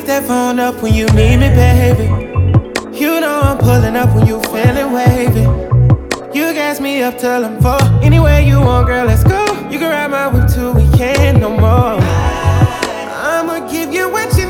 pick that phone up when you need me, baby. You know I'm pulling up when you feeling wavy. You gas me up till I'm full. Anywhere you want, girl, let's go. You can ride my whip till we can't no more. I'ma give you what you